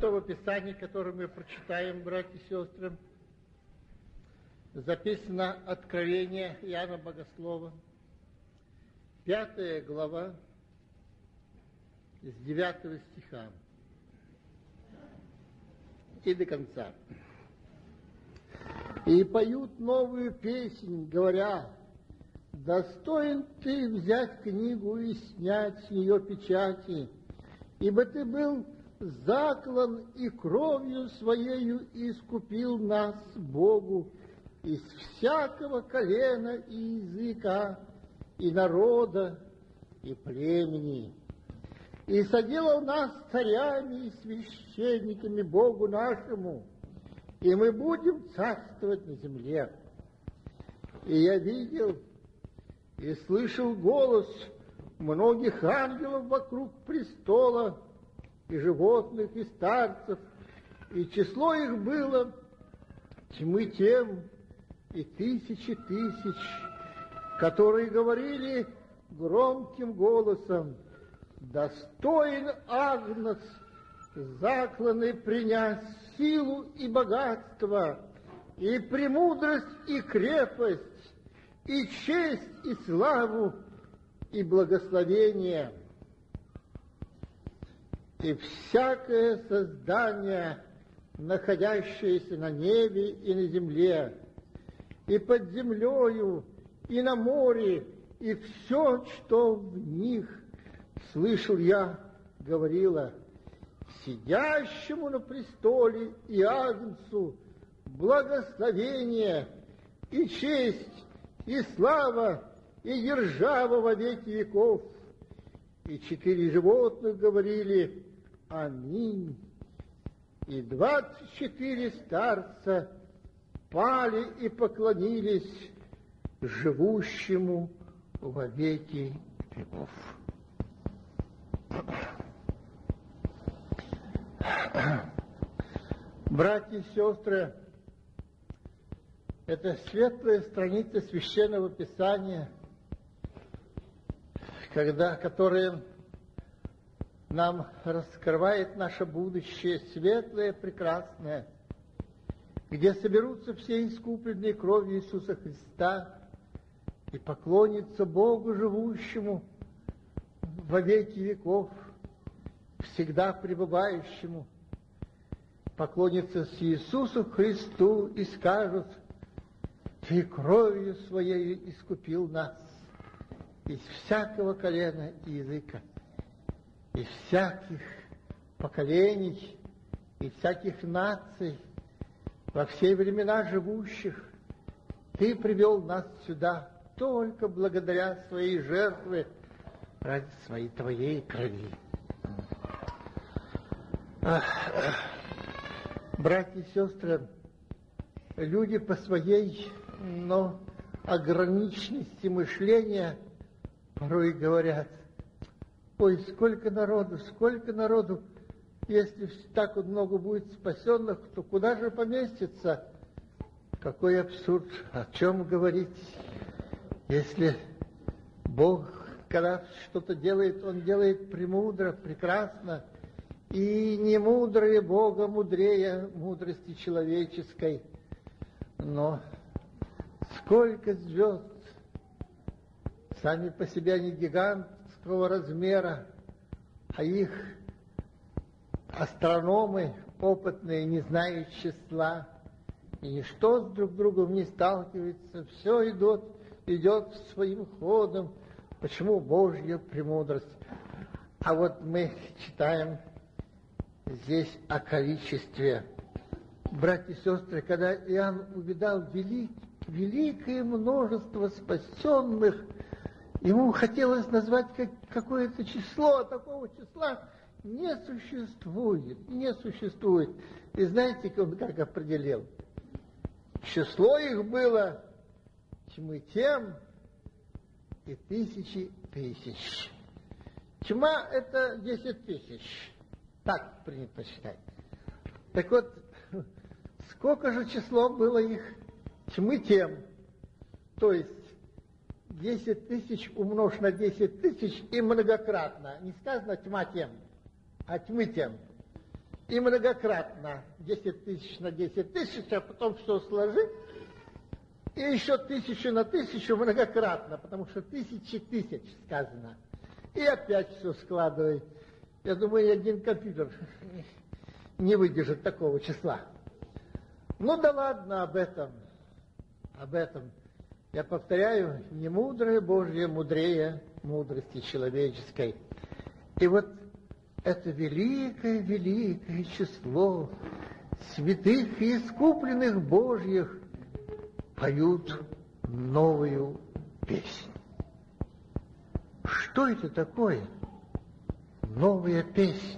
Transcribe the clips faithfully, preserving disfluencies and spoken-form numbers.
Святого Писания, которое мы прочитаем, братья и сестры, записано Откровение Иоанна Богослова, пятая глава, с девятого стиха и до конца. «И поют новую песнь, говоря: достоин ты взять книгу и снять с нее печати, ибо ты был заклан и кровью своею искупил нас Богу из всякого колена и языка, и народа, и племени, и соделал нас царями и священниками Богу нашему, и мы будем царствовать на земле. И я видел и слышал голос многих ангелов вокруг престола, и животных, и старцев, и число их было тьмы тем и тысячи тысяч, которые говорили громким голосом: достоин Агнец, закланный принять силу и богатство, и премудрость, и крепость, и честь, и славу, и благословение. И всякое создание, находящееся на небе и на земле, и под землею, и на море, и все, что в них, слышал я, говорила: сидящему на престоле и Агнцу благословение, и честь, и слава, и держава во веки веков. И четыре животных говорили: аминь. И двадцать четыре старца пали и поклонились живущему во веки веков. Братья и сестры, это светлая страница Священного Писания, когда, которая нам раскрывает наше будущее, светлое, прекрасное, где соберутся все искупленные кровью Иисуса Христа и поклонятся Богу живущему во веки веков, всегда пребывающему, поклонятся с Иисусу Христу и скажут: Ты кровью Своею искупил нас из всякого колена и языка, из всяких поколений, и всяких наций, во все времена живущих. Ты привел нас сюда только благодаря Своей жертве ради Своей Твоей крови. Ах, ах. Братья и сестры, люди по своей, но ограниченности мышления порой говорят: ой, сколько народу, сколько народу, если так вот много будет спасенных, то куда же поместится? Какой абсурд, о чем говорить, если Бог, когда что-то делает, Он делает премудро, прекрасно, и не мудрее Бога мудрее мудрости человеческой. Но сколько звезд, сами по себе они гигантского размера, а их астрономы опытные не знают числа, и ничто с друг другом не сталкивается, все идет, идет своим ходом. Почему? Божья премудрость. А вот мы читаем здесь о количестве. Братья и сестры, когда Иоанн увидал велик, великое множество спасенных, ему хотелось назвать как, какое-то число, а такого числа не существует, не существует. И знаете, он как определил? Число их было тьмы тем и тысячи тысяч. Тьма — это десять тысяч. Так принято считать. Так вот, сколько же число было их? Тьмы тем. То есть десять тысяч умножь на десять тысяч и многократно. Не сказано тьма тем, а тьмы тем. и многократно, десять тысяч на десять тысяч, а потом все сложи, и еще тысячу на тысячу многократно, потому что тысячи тысяч сказано. И опять все складывай. Я думаю, ни один компьютер не выдержит такого числа. Ну да ладно об этом, об этом. Я повторяю, не мудрое Божье мудрее мудрости человеческой. И вот это великое-великое число святых и искупленных Божьих поют новую песнь. Что это такое? Новая песня.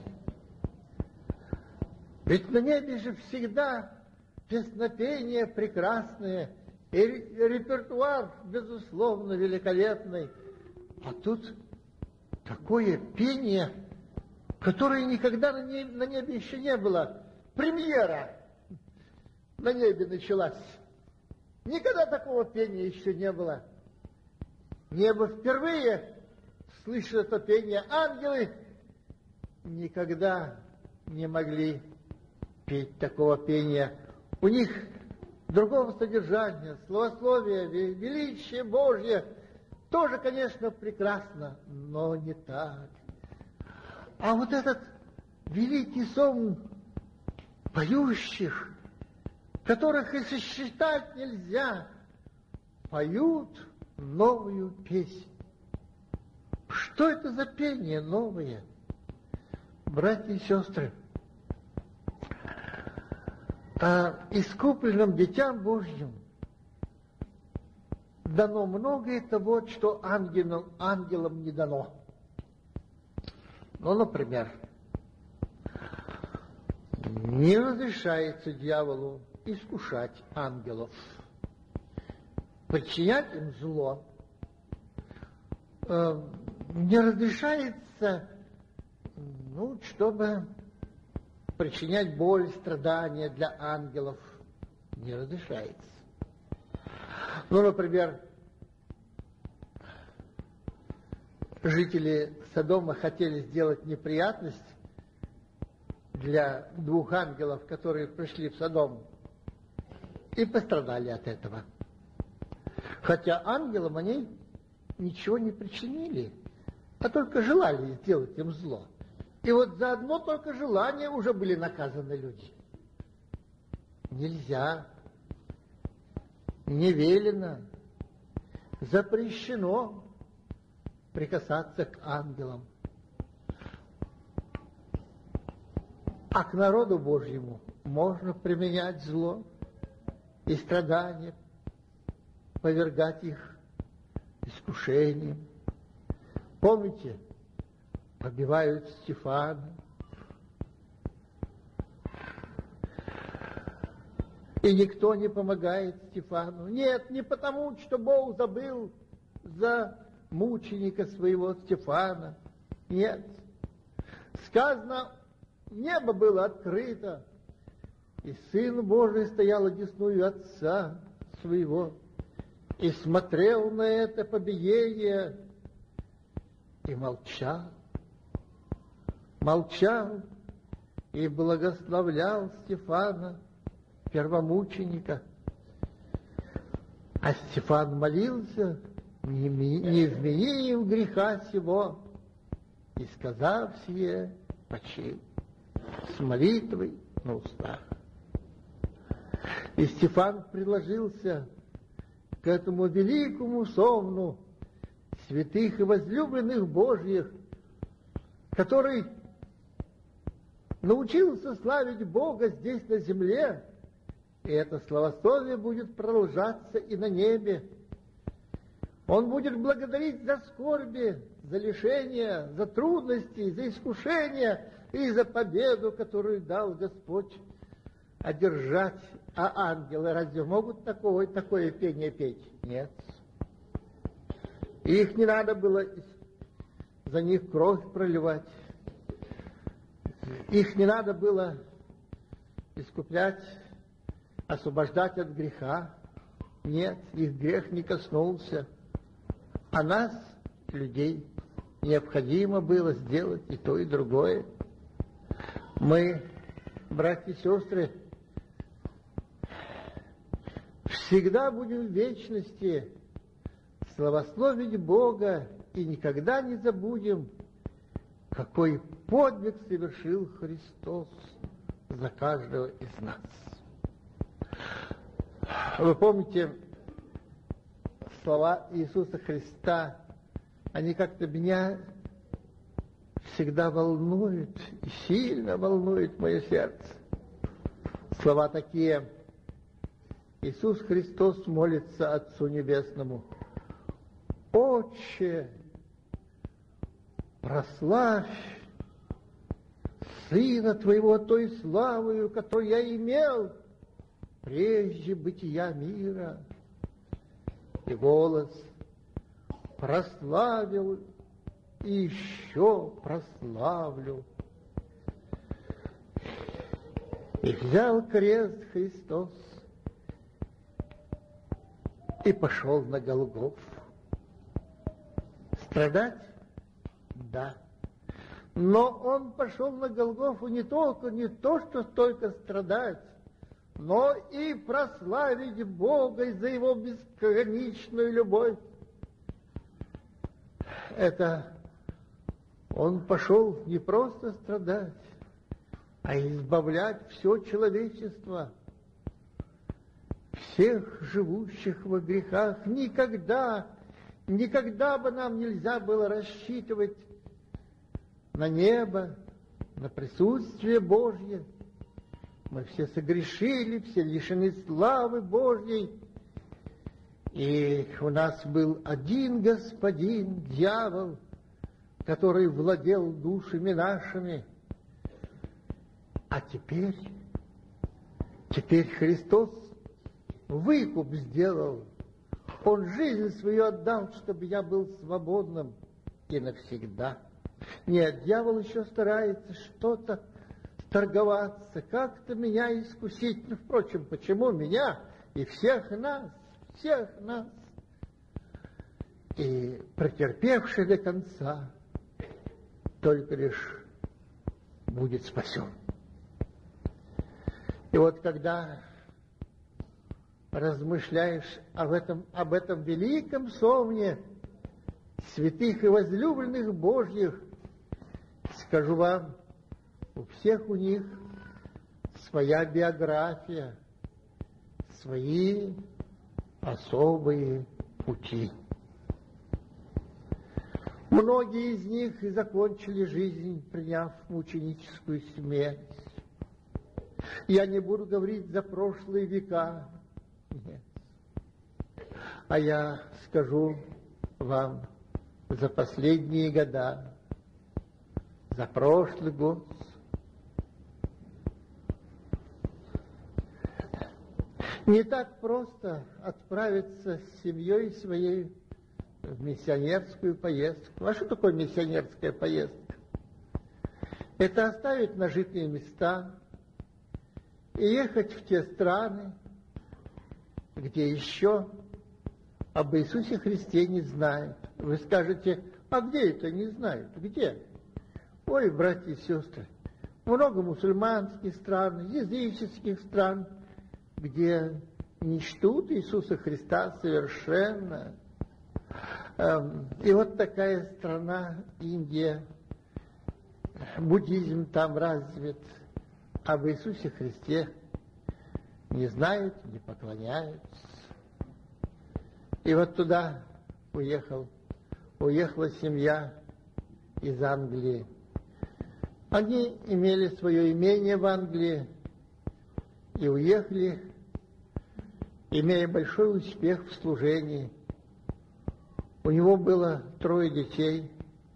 Ведь на небе же всегда песнопение прекрасное, и репертуар, безусловно, великолепный. А тут такое пение, которое никогда на небе, на небе еще не было. Премьера на небе началась. Никогда такого пения еще не было. Небо впервые слышит это пение. Ангелы никогда не могли петь такого пения. У них другого содержания, словословие, величие Божье тоже, конечно, прекрасно, но не так. А вот этот великий сон поющих, которых и сосчитать нельзя, поют новую песнь. Что это за пение новое? Братья и сестры, а искупленным детям Божьим дано многое того, что ангелам, ангелам не дано. Ну, например, не разрешается дьяволу искушать ангелов, причинять им зло. Не разрешается, ну, чтобы причинять боль, страдания для ангелов. Не разрешается. Ну, например, жители Содома хотели сделать неприятность для двух ангелов, которые пришли в Содом, и пострадали от этого. Хотя ангелам они ничего не причинили, а только желали сделать им зло. И вот за одно только желание уже были наказаны люди. Нельзя, не велено, запрещено прикасаться к ангелам. А к народу Божьему можно применять зло и страдания, повергать их искушением. Помните, побивают Стефана. И никто не помогает Стефану. Нет, не потому, что Бог забыл за мученика своего Стефана. Нет. Сказано, небо было открыто, и Сын Божий стоял одесную Отца своего, и смотрел на это побиение, и молчал. Молчал и благословлял Стефана, первомученика. А Стефан молился, не, не вмени им греха сего, и, сказав сие, почил с молитвой на устах. И Стефан приложился к этому великому сонму святых и возлюбленных Божьих, который научился славить Бога здесь на земле, и это славословие будет продолжаться и на небе. Он будет благодарить за скорби, за лишения, за трудности, за искушения и за победу, которую дал Господь одержать. А ангелы разве могут такое, такое пение петь? Нет. И их не надо было за них кровь проливать. Их не надо было искуплять, освобождать от греха. Нет, их грех не коснулся. А нас, людей, необходимо было сделать и то, и другое. Мы братья и сестры, всегда будем в вечности славословить Бога и никогда не забудем, какой подвиг совершил Христос за каждого из нас. Вы помните слова Иисуса Христа, они как-то меня всегда волнуют, и сильно волнует мое сердце. Слова такие: Иисус Христос молится Отцу Небесному: «Отче, прославь Сына Твоего той славою, которую я имел прежде бытия мира». И голос: «Прославил и еще прославлю». И взял крест Христос и пошел на Голгофу. Страдать? Да. Но он пошел на Голгофу не только, не то, что только страдать, но и прославить Бога за Его бесконечную любовь. Это он пошел не просто страдать, а избавлять все человечество, всех живущих во грехах. Никогда, никогда бы нам нельзя было рассчитывать на небо, на присутствие Божье. Мы все согрешили, все лишены славы Божьей. И у нас был один господин, дьявол, который владел душами нашими. А теперь, теперь Христос выкуп сделал. Он жизнь свою отдал, чтобы я был свободным и навсегда. Нет, дьявол еще старается что-то торговаться, как-то меня искусить. Ну, впрочем, почему меня и всех нас, всех нас? И претерпевший до конца только лишь будет спасен. И вот когда размышляешь об этом, об этом великом совне святых и возлюбленных Божьих, скажу вам, у всех у них своя биография, свои особые пути. Многие из них и закончили жизнь, приняв мученическую смерть. Я не буду говорить за прошлые века, нет. А я скажу вам за последние года, за прошлый год. Не так просто отправиться с семьей своей в миссионерскую поездку. А что такое миссионерская поездка? Это оставить нажитые места и ехать в те страны, где еще об Иисусе Христе не знают. Вы скажете: а где это не знают? Где? Ой, братья и сестры, много мусульманских стран, языческих стран, где не чтут Иисуса Христа совершенно. И вот такая страна, Индия, буддизм там развит, об Иисусе Христе не знают, не поклоняются. И вот туда уехал, уехала семья из Англии. Они имели свое имение в Англии и уехали, имея большой успех в служении. У него было трое детей.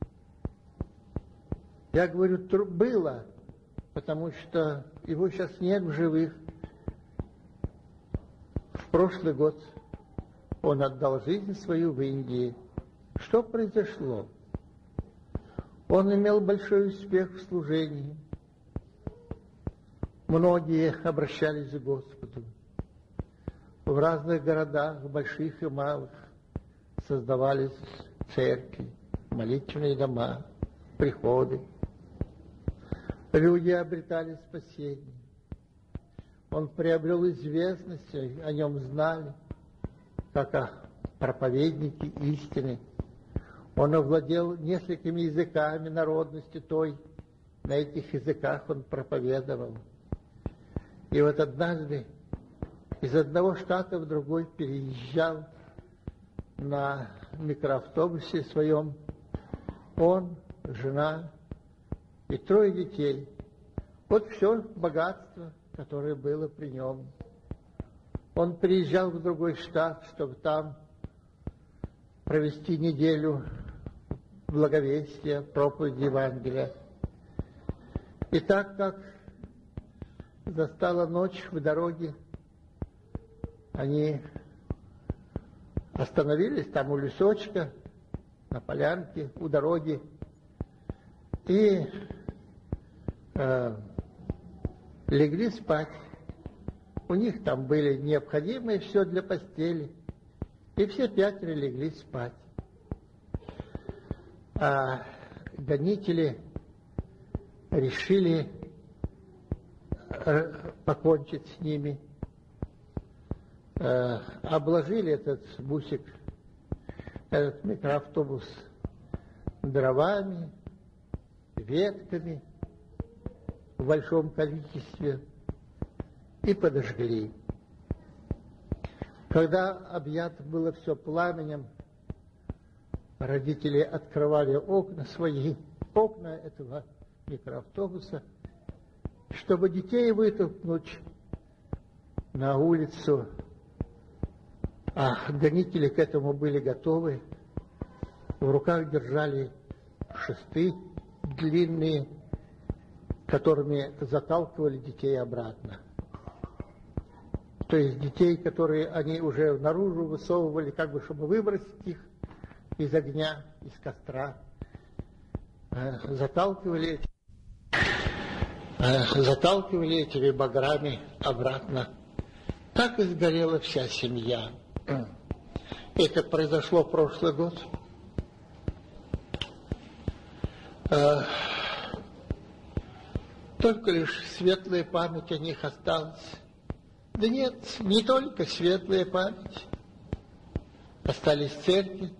Я говорю, было, потому что его сейчас нет в живых. В прошлый год он отдал жизнь свою в Индии. Что произошло? Он имел большой успех в служении. Многие обращались к Господу. В разных городах, больших и малых, создавались церкви, молитвенные дома, приходы. Люди обретали спасение. Он приобрел известность, о нем знали, как о проповеднике истины. Он овладел несколькими языками народности той, на этих языках он проповедовал. И вот однажды из одного штата в другой переезжал на микроавтобусе своем он, жена и трое детей. Вот все богатство, которое было при нем. Он приезжал в другой штат, чтобы там провести неделю благовестия, проповеди Евангелия. И так как застала ночь в дороге, они остановились там у лесочка, на полянке, у дороги, и э, легли спать. У них там были необходимые все для постели, и все пятеро легли спать. А гонители решили покончить с ними, э, обложили этот бусик, этот микроавтобус дровами, ветками в большом количестве и подожгли. Когда объято было все пламенем, родители открывали окна свои, окна этого микроавтобуса, чтобы детей вытолкнуть на улицу. А гонители к этому были готовы. В руках держали шесты длинные, которыми заталкивали детей обратно. То есть детей, которые они уже наружу высовывали, как бы, чтобы выбросить их из огня, из костра, заталкивали, заталкивали этими баграми обратно. Так и сгорела вся семья. Это произошло прошлый год. Только лишь светлая память о них осталась. Да нет, не только светлая память. Остались церкви,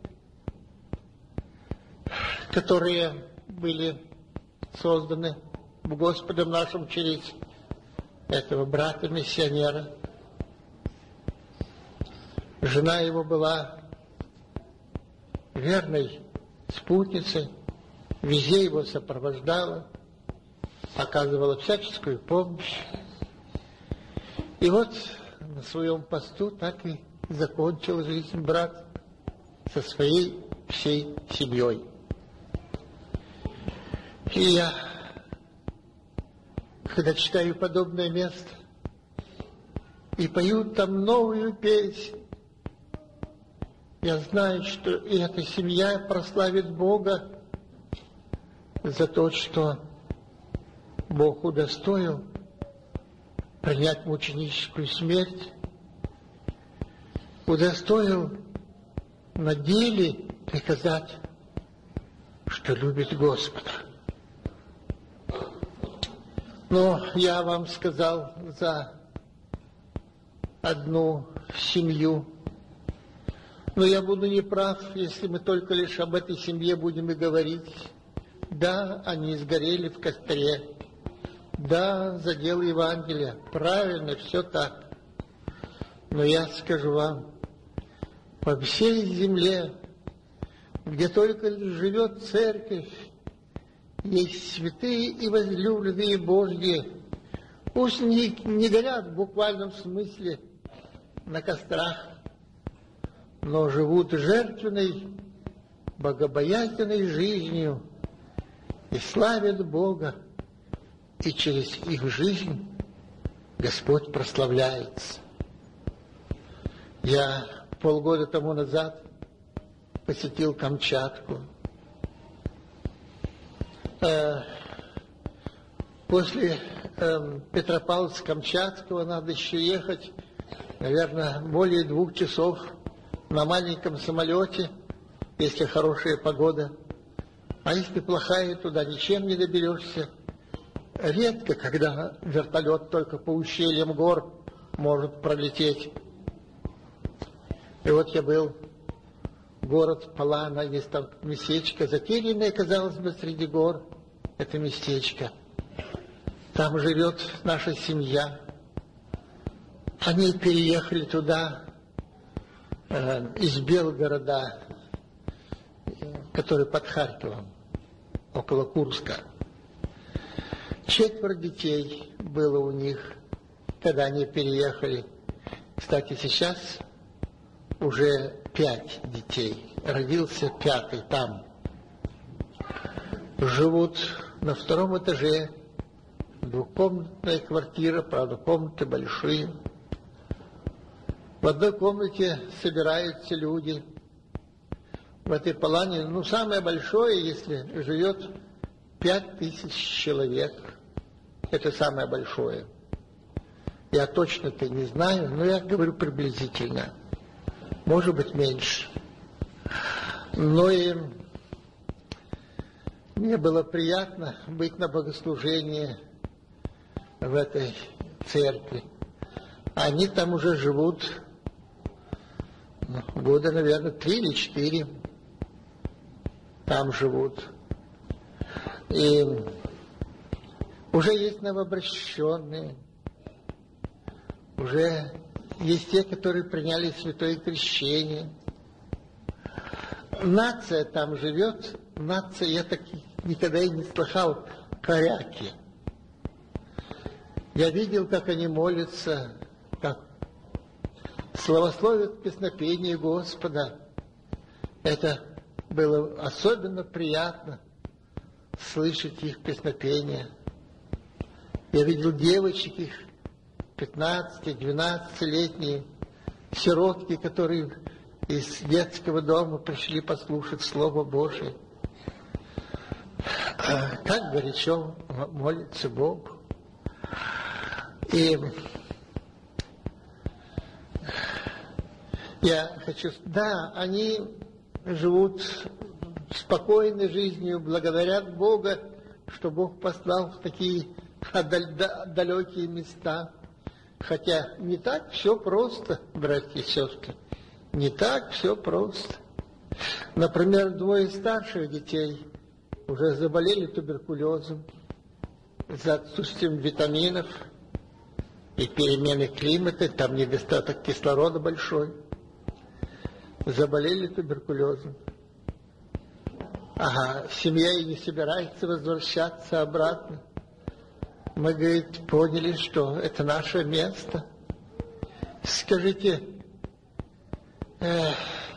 которые были созданы Господом нашим через этого брата-миссионера. Жена его была верной спутницей, везде его сопровождала, оказывала всяческую помощь. И вот на своем посту так и закончил жизнь брат со своей всей семьей. И я, когда читаю подобное место и поют там новую песнь, я знаю, что и эта семья прославит Бога за то, что Бог удостоил принять мученическую смерть, удостоил на деле доказать, что любит Господа. Но я вам сказал за одну семью, но я буду неправ, если мы только лишь об этой семье будем и говорить. Да, они сгорели в костре. Да, за дело Евангелия. Правильно, все так. Но я скажу вам, по всей земле, где только живет церковь, есть святые и возлюбленные Божьи. Пусть не, не горят в буквальном смысле на кострах, но живут жертвенной, богобоязненной жизнью и славят Бога, и через их жизнь Господь прославляется. Я полгода тому назад посетил Камчатку. После Петропавловска-Камчатского надо еще ехать, наверное, более двух часов на маленьком самолете, если хорошая погода. А если плохая, туда ничем не доберешься. редко, когда вертолет только по ущельям гор может пролететь. И вот я был, город Палана, есть там местечко, затерянное, казалось бы, среди гор, это местечко. Там живет наша семья. Они переехали туда э, из Белгорода, который под Харьковом, около Курска. Четверо детей было у них, когда они переехали. Кстати, сейчас уже пять детей. Родился пятый там. Живут на втором этаже. Двухкомнатная квартира, правда, комнаты большие. В одной комнате собираются люди. В этой Палане, ну, самое большое, если живет пять тысяч человек. Это самое большое. Я точно-то не знаю, но я говорю приблизительно. Может быть, меньше. Но и мне было приятно быть на богослужении в этой церкви. Они там уже живут ну, года, наверное, три или четыре. Там живут. И уже есть новообращенные. Уже есть те, которые приняли святое крещение. Нация там живет. Нация, я так никогда и не слыхал, коряки. Я видел, как они молятся, как славословят песнопение Господа. Это было особенно приятно слышать их песнопение. Я видел девочек их, пятнадцати-двенадцатилетние, сиротки, которые из детского дома пришли послушать Слово Божие. Как горячо молится Богу. И я хочу... Да, они живут спокойной жизнью, благодарят Бога, что Бог послал в такие далекие места. Хотя не так все просто, братья и сестры. Не так все просто. Например, двое старших детей уже заболели туберкулезом за отсутствием витаминов и перемены климата, там недостаток кислорода большой. Заболели туберкулезом. Ага, семья и не собирается возвращаться обратно. Мы, говорит, поняли, что это наше место. Скажите, э,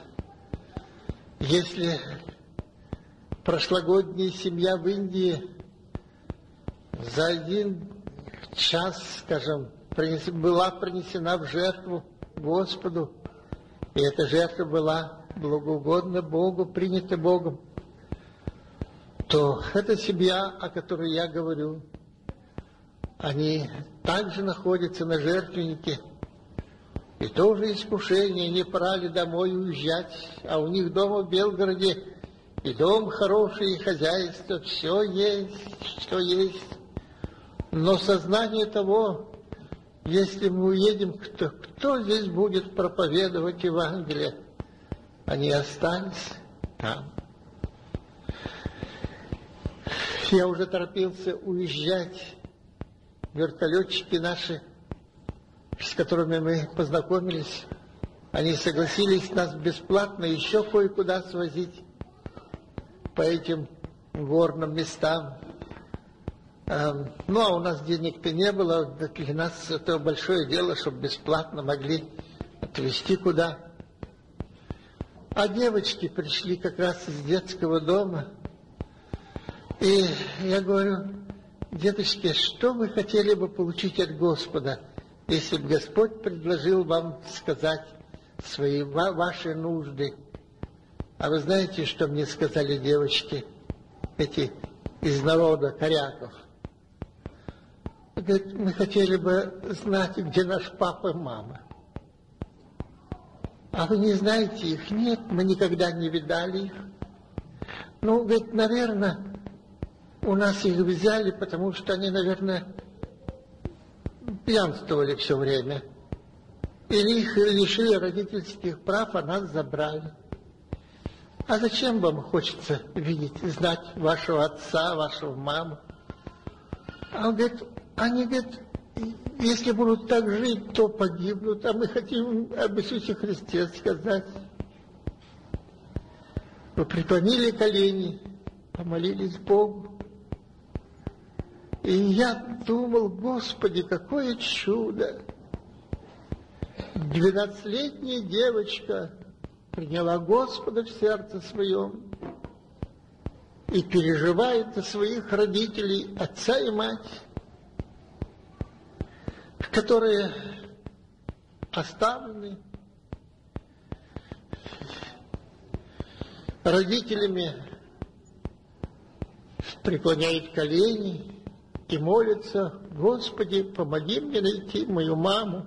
если прошлогодняя семья в Индии за один час, скажем, принес, была принесена в жертву Господу, и эта жертва была благоугодна Богу, принята Богом, то эта семья, о которой я говорю, они также находятся на жертвеннике. И тоже искушение, не пора ли домой уезжать, а у них дома в Белгороде и дом хороший, и хозяйство, все есть, что есть. Но сознание того, если мы уедем, кто, кто здесь будет проповедовать Евангелие? Они остались там. Я уже торопился уезжать. Вертолетчики наши, с которыми мы познакомились, они согласились нас бесплатно еще кое-куда свозить по этим горным местам. Ну, а у нас денег-то не было, для нас это большое дело, чтобы бесплатно могли отвезти куда. А девочки пришли как раз из детского дома, и я говорю: деточки, что вы хотели бы получить от Господа, если бы Господь предложил вам сказать свои ваши нужды? А вы знаете, что мне сказали девочки, эти из народа коряков? Говорит: мы хотели бы знать, где наш папа и мама. А вы не знаете их? Нет, мы никогда не видали их. Ну, говорит, наверное, У нас их взяли, потому что они, наверное, пьянствовали все время. Или их лишили родительских прав, а нас забрали. А зачем вам хочется видеть, знать вашего отца, вашу маму? А он говорит, они говорят, если будут так жить, то погибнут, а мы хотим об Иисусе Христе сказать. Вы преклонили колени, помолились Богу. И я думал, Господи, какое чудо! Двенадцатилетняя девочка приняла Господа в сердце своем и переживает за своих родителей, отца и мать, которые оставлены родителями, преклоняет колени и молится, Господи, помоги мне найти мою маму,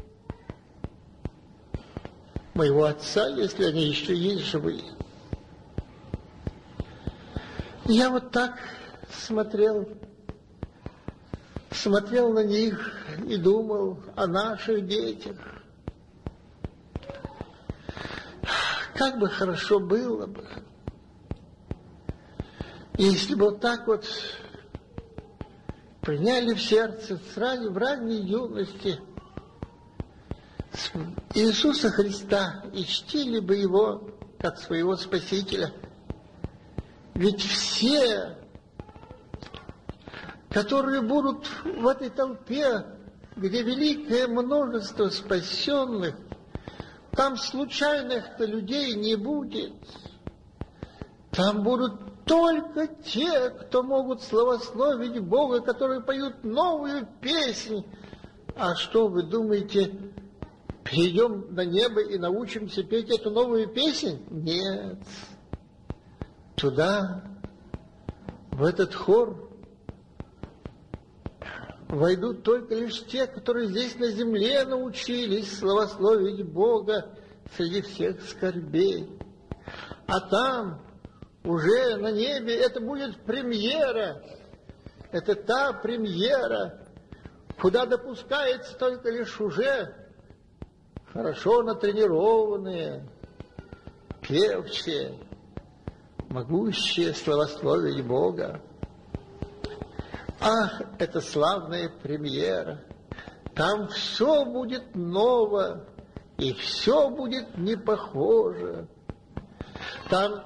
моего отца, если они еще есть живые. Я вот так смотрел, смотрел на них и думал о наших детях. Как бы хорошо было бы, если бы вот так вот приняли в сердце в ранней юности Иисуса Христа и чтили бы Его как своего Спасителя. Ведь все, которые будут в этой толпе, где великое множество спасенных, там случайных-то людей не будет. Там будут только те, кто могут славословить Бога, которые поют новую песнь. А что, вы думаете, перейдем на небо и научимся петь эту новую песнь? Нет. Туда, в этот хор, войдут только лишь те, которые здесь на земле научились славословить Бога среди всех скорбей. А там, уже на небе, это будет премьера. Это та премьера, куда допускается только лишь уже хорошо натренированные, певчие, могущие славословить Бога. Ах, это славная премьера! Там все будет ново, и все будет не похоже. Там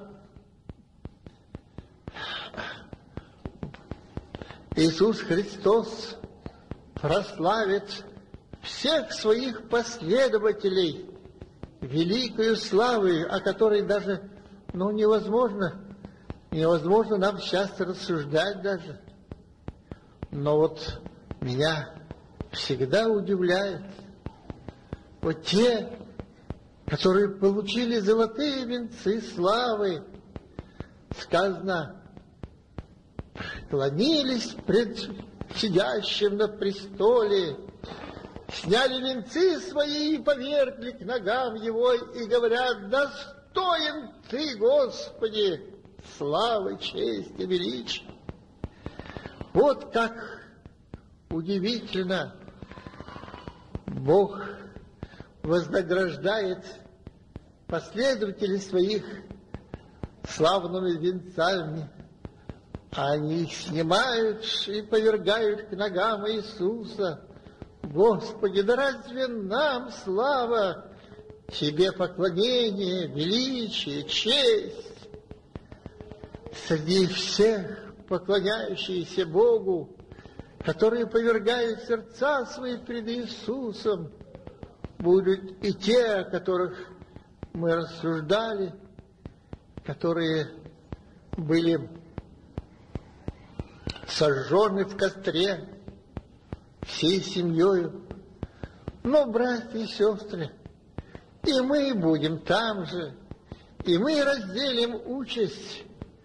Иисус Христос прославит всех своих последователей великою славой, о которой даже, ну, невозможно, невозможно нам сейчас рассуждать даже. Но вот меня всегда удивляет, вот те, которые получили золотые венцы славы, сказано, клонились пред сидящим на престоле, сняли венцы свои и повергли к ногам его, и говорят, достоин ты, Господи, славы, чести, величия. Вот как удивительно Бог вознаграждает последователей своих славными венцами, а они их снимают и повергают к ногам Иисуса. Господи, да разве нам слава, Тебе поклонение, величие, честь? Среди всех поклоняющиеся Богу, которые повергают сердца свои пред Иисусом, будут и те, о которых мы рассуждали, которые были сожжены в костре всей семьей. Но, братья и сестры, и мы будем там же, и мы разделим участь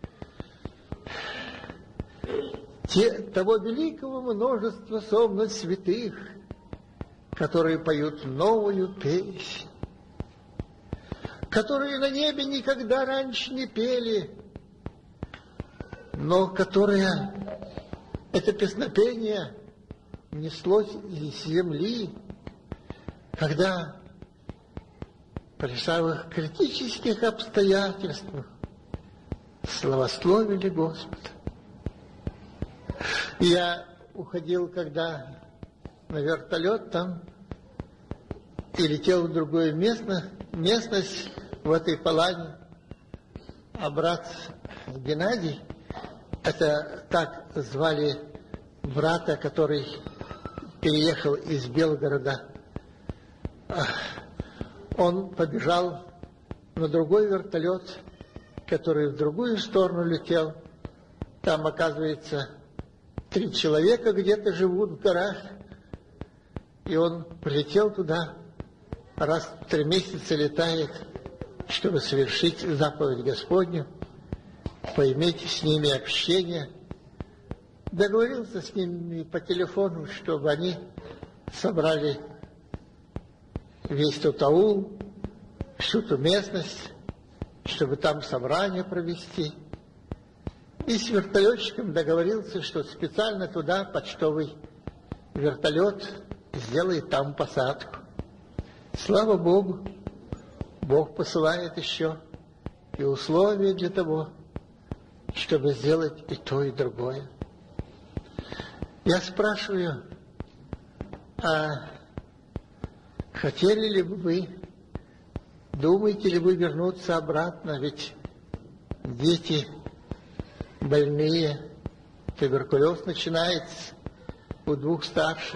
те, того великого множества сонных святых, которые поют новую песнь, которые на небе никогда раньше не пели, но которое, это песнопение неслось из земли, когда при самых критических обстоятельствах славословили Господа. Я уходил, когда на вертолет там, и летел в другую местность, местность в этой Палане, а брат Геннадий, это так звали брата, который переехал из Белгорода, он побежал на другой вертолет, который в другую сторону летел. Там, оказывается, три человека где-то живут в горах. И он прилетел туда, раз в три месяца летает, чтобы совершить заповедь Господню, поиметь с ними общение. Договорился с ними по телефону, чтобы они собрали весь тот аул, всю ту местность, чтобы там собрание провести. И с вертолетчиком договорился, что специально туда почтовый вертолет сделает там посадку. Слава Богу, Бог посылает еще и условия для того, чтобы сделать и то, и другое. Я спрашиваю, а хотели ли бы вы, думаете ли вы вернуться обратно? Ведь дети больные, туберкулез начинается у двух старших.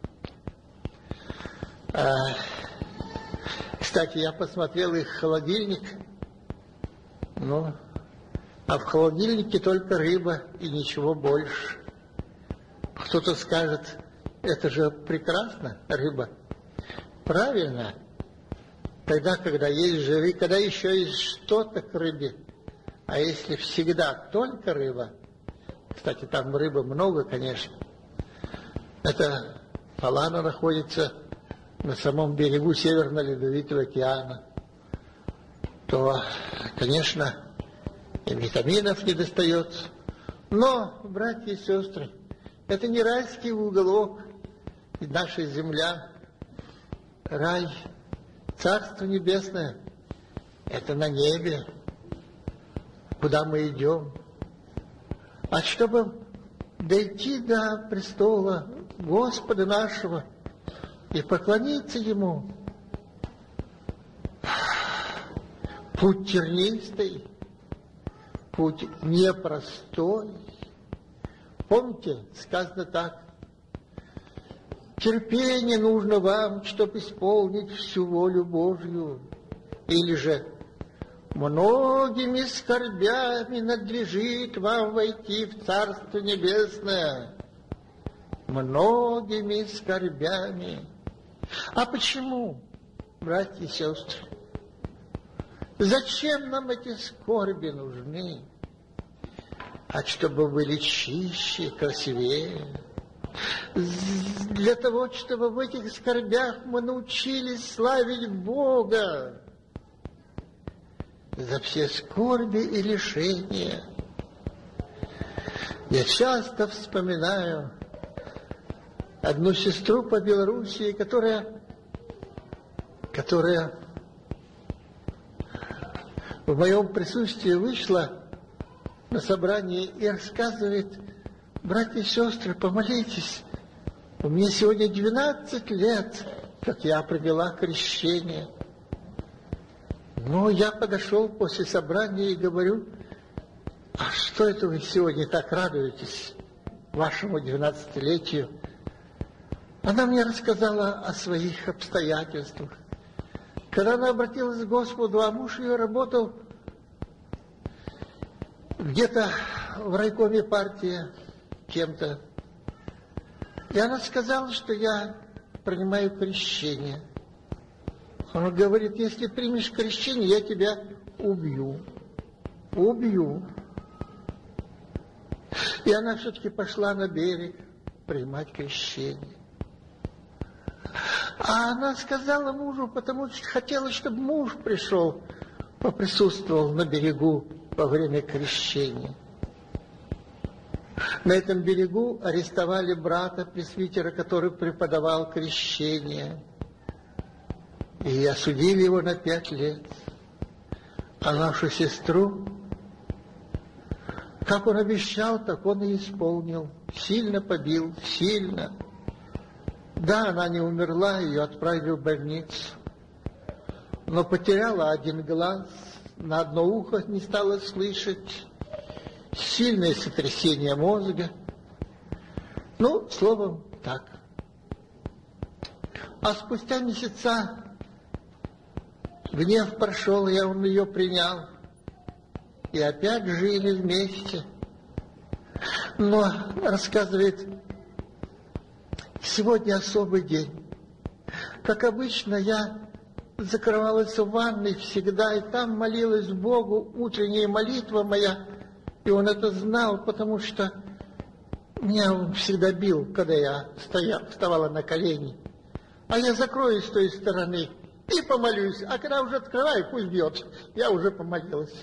А, кстати, я посмотрел их холодильник, ну, а в холодильнике только рыба и ничего больше. Кто-то скажет, это же прекрасно, рыба. Правильно. Тогда, когда есть жиры, когда еще есть что-то к рыбе. А если всегда только рыба, кстати, там рыбы много, конечно, это Палана находится на самом берегу Северного Ледовитого океана, то, конечно, и витаминов не достается. Но, братья и сестры, это не райский уголок, и наша земля, рай, Царство Небесное, это на небе, куда мы идем. А чтобы дойти до престола Господа нашего и поклониться Ему, путь тернистый, путь непростой. Помните, сказано так: терпение нужно вам, чтобы исполнить всю волю Божью. Или же многими скорбями надлежит вам войти в Царство Небесное. Многими скорбями. А почему, братья и сестры? Зачем нам эти скорби нужны? А чтобы были чище, красивее. Для того, чтобы в этих скорбях мы научились славить Бога за все скорби и лишения. Я часто вспоминаю одну сестру по Белоруссии, которая, которая в моем присутствии вышла на собрание и рассказывает: братья и сестры, помолитесь, у меня сегодня двенадцать лет, как я провела крещение. Ну, я подошел после собрания и говорю: а что это вы сегодня так радуетесь вашему двенадцатилетию? Она мне рассказала о своих обстоятельствах. Когда она обратилась к Господу, а муж ее работал где-то в райкоме партии кем-то. И она сказала, что я принимаю крещение. Он говорит: если примешь крещение, я тебя убью. Убью. И она все-таки пошла на берег принимать крещение. А она сказала мужу, потому что хотела, чтобы муж пришел, поприсутствовал на берегу во время крещения. На этом берегу арестовали брата-пресвитера, который преподавал крещение. И осудили его на пять лет. А нашу сестру, как он обещал, так он и исполнил. Сильно побил, сильно. Да, она не умерла, ее отправили в больницу. Но потеряла один глаз, на одно ухо не стала слышать. Сильное сотрясение мозга. Ну, словом, так. А спустя месяца гнев прошел, я он ее принял. И опять жили вместе. Но, рассказывает, сегодня особый день. Как обычно, я закрывалась в ванной всегда, и там молилась Богу, утренняя молитва моя. И он это знал, потому что меня он всегда бил, когда я стояла, вставала на колени. А я закроюсь с той стороны и помолюсь. А когда уже открываю, пусть бьет. Я уже помолилась.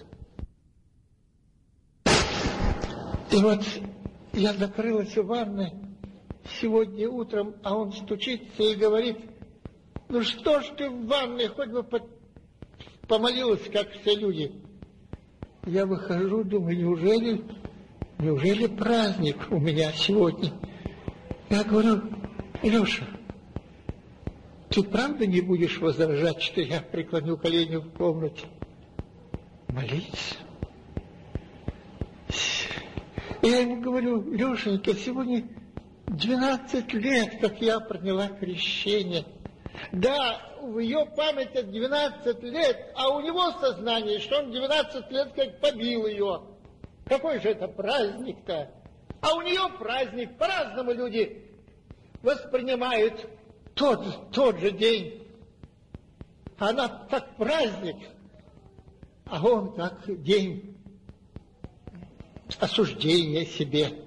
И вот я закрылась в ванной сегодня утром, а он стучится и говорит: ну что ж ты в ванной, хоть бы помолилась, как все люди. Я выхожу, думаю, неужели, неужели праздник у меня сегодня? Я говорю: Леша, ты правда не будешь возражать, что я преклоню колени в комнате? Молись. Я ему говорю: Лешенька, сегодня двенадцать лет, как я приняла крещение. Да, в ее памяти двенадцать лет, а у него сознание, что он двенадцать лет как побил ее. Какой же это праздник-то? А у нее праздник, по-разному люди воспринимают тот, тот же день. Она как праздник, а он как день осуждения себе.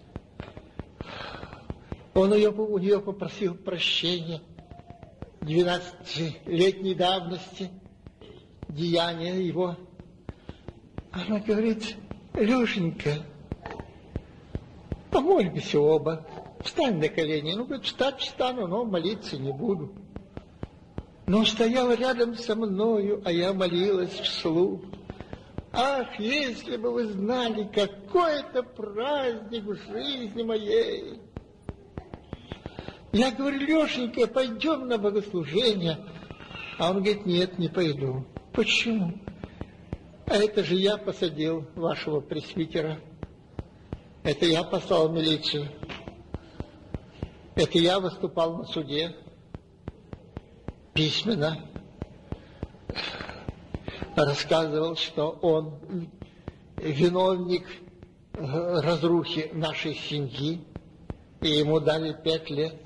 Он ее, у нее попросил прощения. двенадцатилетней давности, деяния его. Она говорит: Лешенька, помолимся оба, встань на колени. Ну, говорит, встать встану, но молиться не буду. Но стояла рядом со мною, а я молилась вслух. Ах, если бы вы знали, какой это праздник в жизни моей! Я говорю: Лешенька, пойдем на богослужение. А он говорит: нет, не пойду. Почему? А это же я посадил вашего пресвитера. Это я послал в милицию. Это я выступал на суде. Письменно. Рассказывал, что он виновник разрухи нашей семьи. И ему дали пять лет.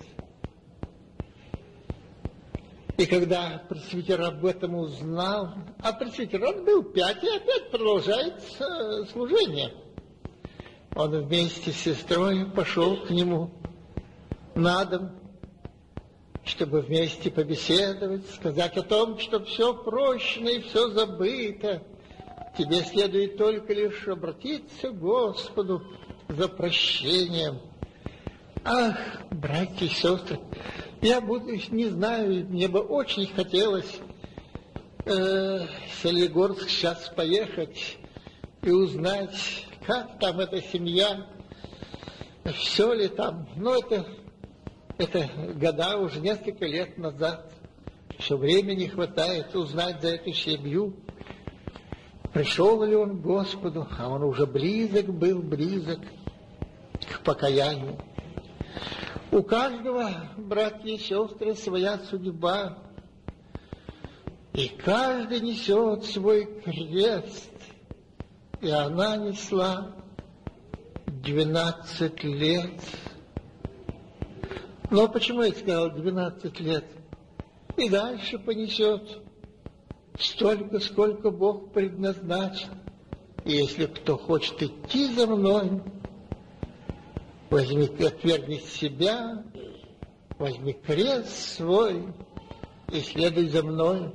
И когда пресвитер об этом узнал, а пресвитер, он был пять, и опять продолжает служение. Он вместе с сестрой пошел к нему на дом, чтобы вместе побеседовать, сказать о том, что все прощено и все забыто. Тебе следует только лишь обратиться к Господу за прощением. Ах, братья и сестры, я буду, не знаю, мне бы очень хотелось э, в Солигорск сейчас поехать и узнать, как там эта семья, все ли там. Но это, это года, уже несколько лет назад. Все времени хватает узнать за эту семью. Пришел ли он к Господу, а он уже близок был, близок к покаянию. У каждого, братья и сестры, своя судьба. И каждый несет свой крест. И она несла двенадцать лет. Но почему я сказал двенадцать лет? И дальше понесет столько, сколько Бог предназначил. И если кто хочет идти за мной, возьми, отвергни себя, возьми крест свой и следуй за мной.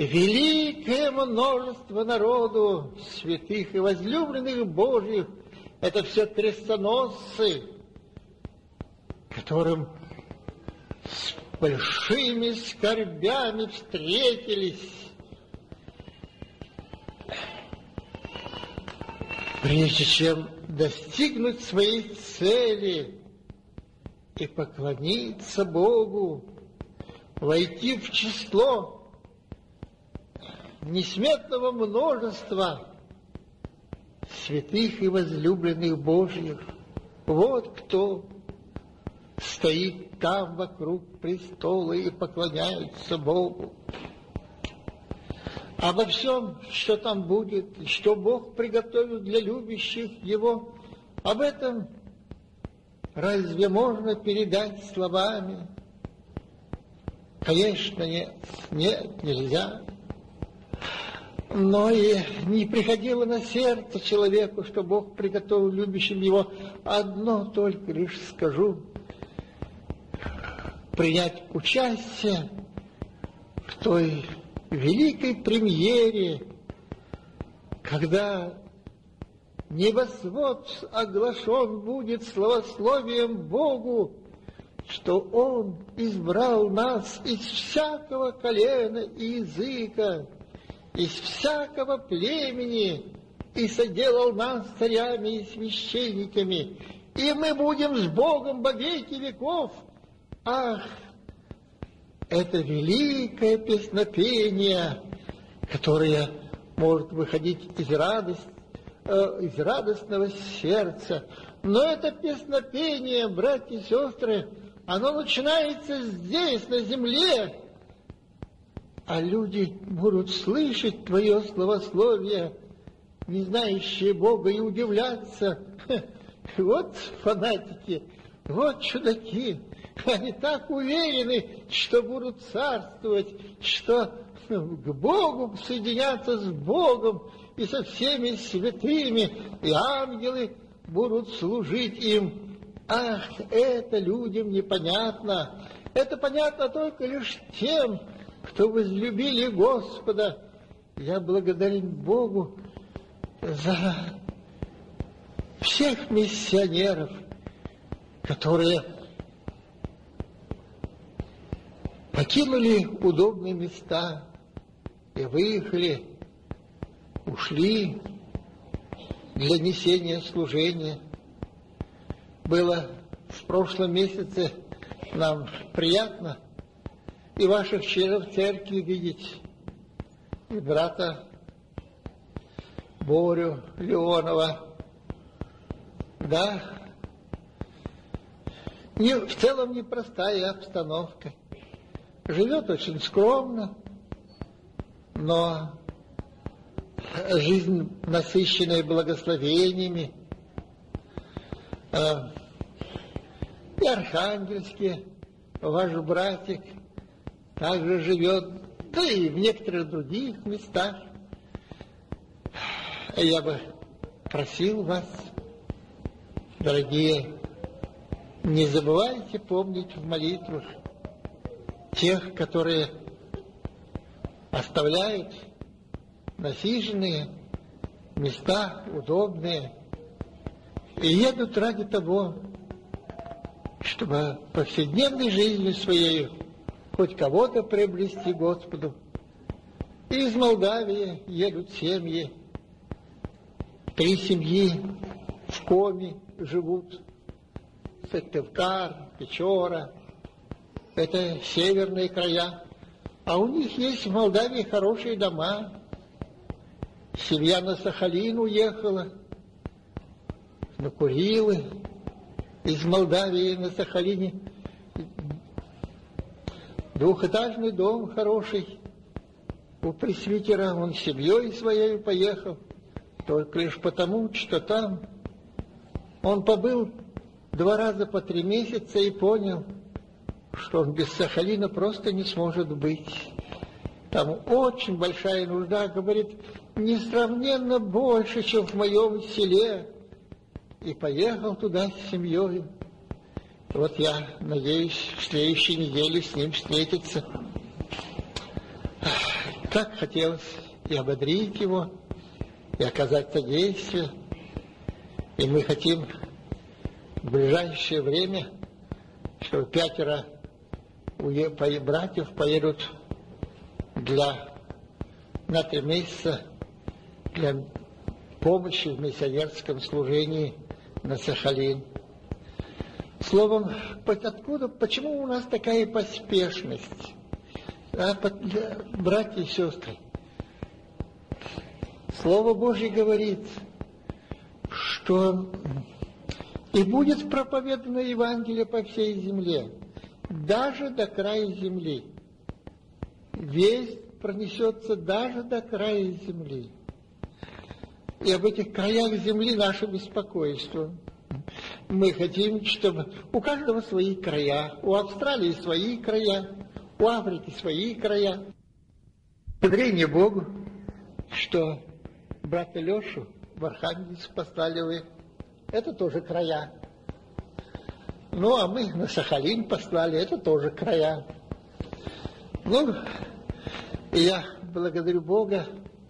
Великое множество народу, святых и возлюбленных Божьих, Это все крестоносцы, которым с большими скорбями встретились. Прежде чем достигнуть своей цели и поклониться Богу, войти в число несметного множества святых и возлюбленных Божьих. Вот кто стоит там вокруг престола и поклоняется Богу. Обо всем, что там будет, что Бог приготовил для любящих Его, об этом разве можно передать словами? Конечно, нет, нет, нельзя. Но и не приходило на сердце человеку, что Бог приготовил любящим Его. Одно только лишь скажу: принять участие в той великой премьере, когда небосвод оглашен будет славословием Богу, что Он избрал нас из всякого колена и языка, из всякого племени, и соделал нас царями и священниками, и мы будем с Богом во веки веков. Ах, это великое песнопение, которое может выходить из радости, э, из радостного сердца. Но это песнопение, братья и сестры, оно начинается здесь, на земле, а люди будут слышать твое словословие, не знающие Бога, и удивляться. Вот фанатики, вот чудаки. Они так уверены, что будут царствовать, что к Богу соединятся с Богом и со всеми святыми, и ангелы будут служить им. Ах, это людям непонятно. Это понятно только лишь тем, кто возлюбили Господа. Я благодарен Богу за всех миссионеров, которые покинули удобные места и выехали, ушли для несения служения. Было в прошлом месяце нам приятно и ваших членов церкви видеть, и брата Борю Леонова. Да, не, в целом непростая обстановка. Живет очень скромно, но жизнь, насыщенная благословениями. И Архангельске ваш братик также живет, да и в некоторых других местах. Я бы просил вас, дорогие, не забывайте помнить в молитвах тех, которые оставляют насиженные места, удобные, и едут ради того, чтобы повседневной жизнью своей хоть кого-то приобрести Господу. И из Молдавии едут семьи. Три семьи в Коми живут. Сыктывкар, Печора. Это северные края. А у них есть в Молдавии хорошие дома. Семья на Сахалин уехала, на Курилы. Из Молдавии на Сахалине двухэтажный дом хороший. У пресвитера он с семьей своей поехал. Только лишь потому, что там он побыл два раза по три месяца и понял, что он без Сахалина просто не сможет быть. Там очень большая нужда, говорит, несравненно больше, чем в моем селе. И поехал туда с семьей. Вот я надеюсь в следующей неделе с ним встретиться. Как хотелось и ободрить его, и оказать содействие. И мы хотим в ближайшее время, чтобы пятеро братьев поедут для, на три месяца для помощи в миссионерском служении на Сахалин. Словом, откуда, почему у нас такая поспешность? А, братья и сестры, Слово Божье говорит, что и будет проповедано Евангелие по всей земле, даже до края земли. Весть пронесется даже до края земли. И об этих краях земли наше беспокойство. Мы хотим, чтобы у каждого свои края, у Австралии свои края, у Африки свои края. Благодарение Богу, что брата Лешу в Архангельск послали вы. Это тоже края. Ну, а мы на Сахалин послали, это тоже края. Ну, и я благодарю Бога,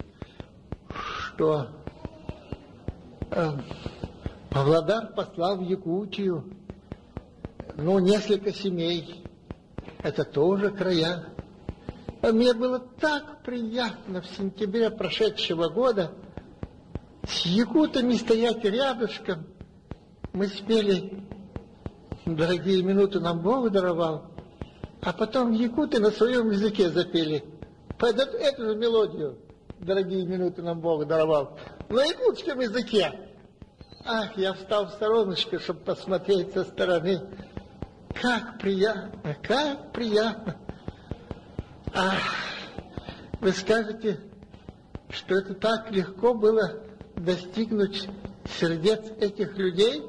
что э, Павлодар послал в Якутию, ну, несколько семей. Это тоже края. А мне было так приятно в сентябре прошедшего года с якутами стоять рядышком. Мы спели «Дорогие минуты нам Бог даровал», а потом якуты на своем языке запели эту, эту же мелодию «Дорогие минуты нам Бог даровал» на якутском языке. Ах, я встал в стороночку, чтобы посмотреть со стороны. Как приятно, как приятно. Ах, вы скажете, что это так легко было достигнуть сердец этих людей?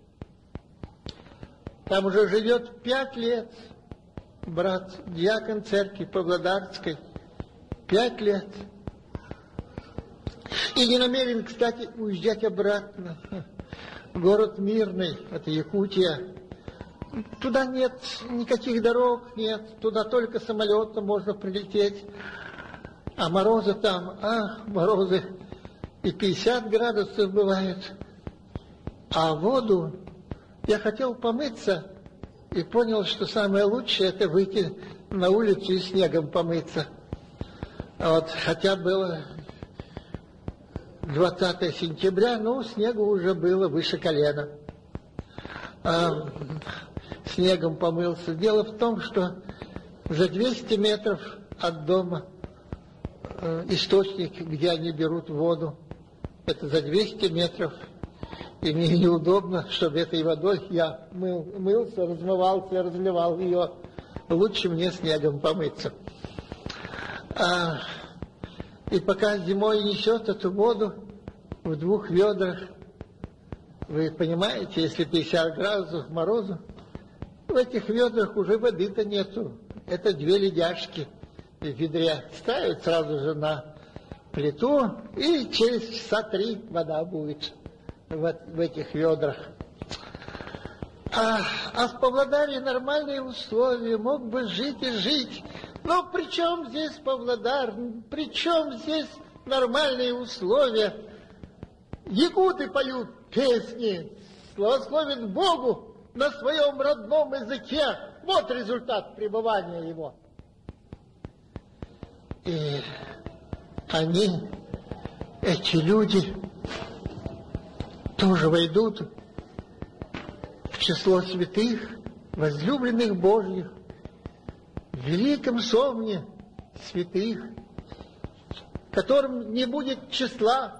Там уже живет пять лет брат, диакон церкви Павлодарской. Пять лет. И не намерен, кстати, уезжать обратно. Город Мирный, это Якутия. Туда нет никаких дорог, нет. Туда только самолетом можно прилететь. А морозы там, ах, морозы. И пятьдесят градусов бывает. А воду я хотел помыться и понял, что самое лучшее это выйти на улицу и снегом помыться. Вот, хотя было двадцатое сентября, ну, снегу уже было выше колена. А, снегом помылся. Дело в том, что за двести метров от дома э, источник, где они берут воду, это за двести метров. И мне неудобно, чтобы этой водой я мыл, мылся, размывался, разливал ее. Лучше мне снегом помыться. А, и пока зимой несет эту воду в двух ведрах, вы понимаете, если пятьдесят градусов морозу, в этих ведрах уже воды-то нету. Это две ледяшки в ведре. Ставят сразу же на плиту, и через часа три вода будет в, в этих ведрах. А, а в Павлодаре нормальные условия, мог бы жить и жить. Но при чем здесь Павлодар? При чем здесь нормальные условия? Якуты поют песни, славословят Богу на своем родном языке. Вот результат пребывания его. И они, эти люди, тоже войдут в число святых, возлюбленных Божьих, в великом сомне святых, которым не будет числа,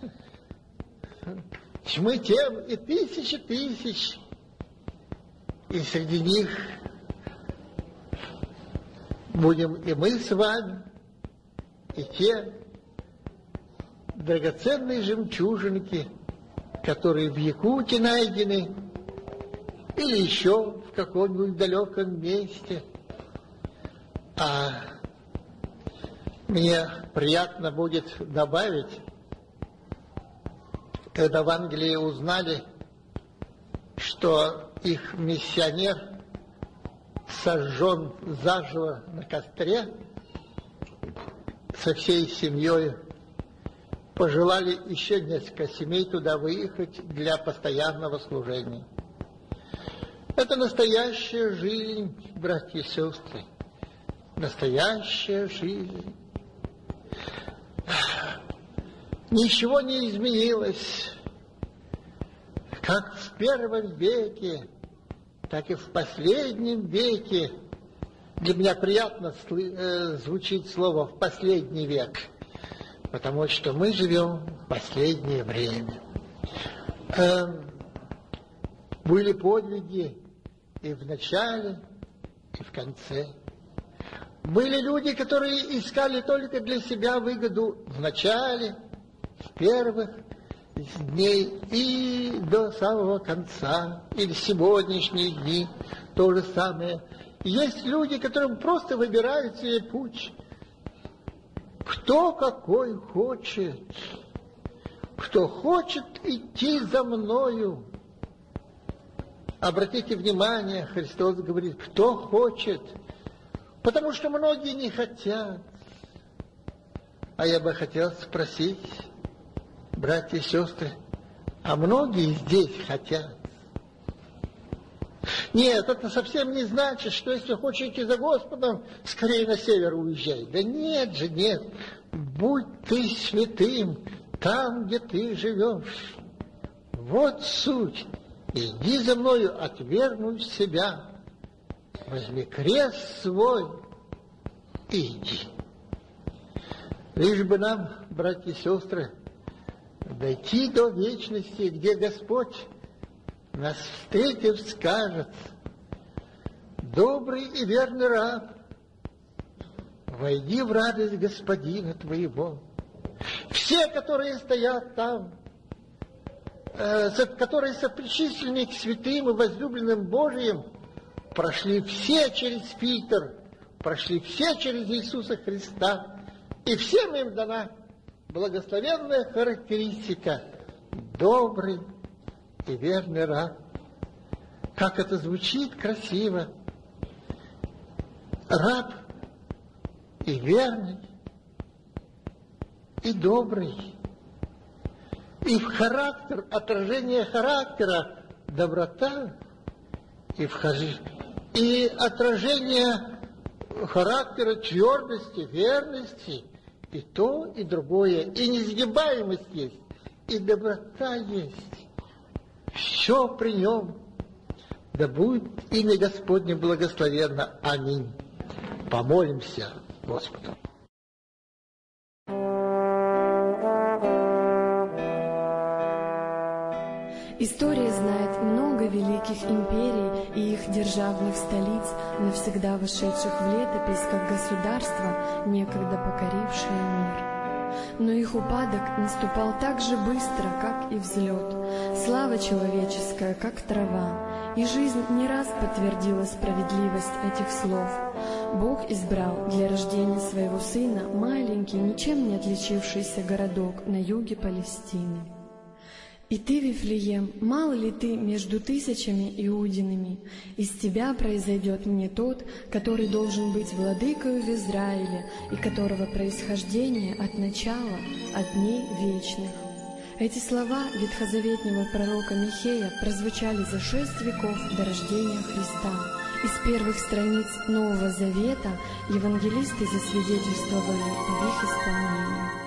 тьмы тем и тысячи тысяч, и среди них будем и мы с вами, и те драгоценные жемчужинки, которые в Якутии найдены, или еще в каком-нибудь далеком месте. А мне приятно будет добавить, когда в Англии узнали, что их миссионер сожжен заживо на костре со всей семьей, пожелали еще несколько семей туда выехать для постоянного служения. Это настоящая жизнь, братья и сестры. Настоящая жизнь. Ничего не изменилось. Как в первом веке, так и в последнем веке. Для меня приятно звучит слово «в последний век», потому что мы живем в последнее время. Были подвиги и в начале, и в конце. Были люди, которые искали только для себя выгоду в начале, в первых дней и до самого конца, или сегодняшние дни, то же самое. Есть люди, которым просто выбирают себе путь. Кто какой хочет, кто хочет идти за мною. Обратите внимание, Христос говорит, кто хочет, потому что многие не хотят. А я бы хотел спросить, братья и сестры, а многие здесь хотят? Нет, это совсем не значит, что если хочешь идти за Господом, скорее на север уезжай. Да нет же, нет. Будь ты святым там, где ты живешь. Вот суть. Иди за мною, отвергнуть себя. Возьми крест свой и иди. Лишь бы нам, братья и сестры, дойти до вечности, где Господь нас встретив, скажет: добрый и верный раб, войди в радость Господина твоего. Все, которые стоят там, э, которые сопричислены к святым и возлюбленным Божиим, прошли все через фильтр, прошли все через Иисуса Христа, и всем им дана благословенная характеристика: добрый и верный раб. Как это звучит красиво. Раб и верный, и добрый. И в характер, отражение характера доброта, и, в, и отражение характера твердости, верности, и то, и другое. И несгибаемость есть, и доброта есть. Все при нем. Да будет имя Господне благословенно. Аминь. Помолимся Господу. История знает много великих империй и их державных столиц, навсегда вошедших в летопись как государства, некогда покорившие мир. Но их упадок наступал так же быстро, как и взлет. Слава человеческая, как трава, и жизнь не раз подтвердила справедливость этих слов. Бог избрал для рождения своего сына маленький, ничем не отличившийся городок на юге Палестины. И ты, Вифлеем, мало ли ты между тысячами иудинами, из тебя произойдет мне тот, который должен быть владыкою в Израиле, и которого происхождение от начала, от дней вечных. Эти слова ветхозаветнего пророка Михея прозвучали за шесть веков до рождения Христа. Из первых страниц Нового Завета евангелисты засвидетельствовали об их исполнении.